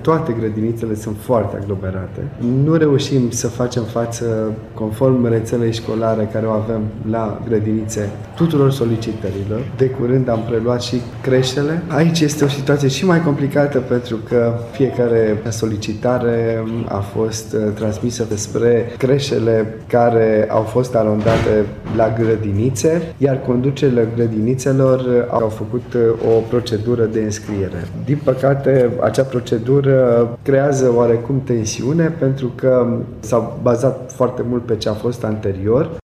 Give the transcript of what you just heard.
toate grădinițele sunt foarte aglomerate. Nu reușim să facem față, conform rețelei școlare care o avem la grădinițe, tuturor solicitărilor. De curând am preluat și creșele. Aici este o situație și mai complicată pentru că fiecare solicitare a fost transmisă spre creșele care au fost arondate la grădinițe, iar conducerile grădinițelor au făcut o procedură de înscriere. Din păcate, acea procedură creează oarecum tensiune pentru că s-au bazat foarte mult pe ce a fost anterior.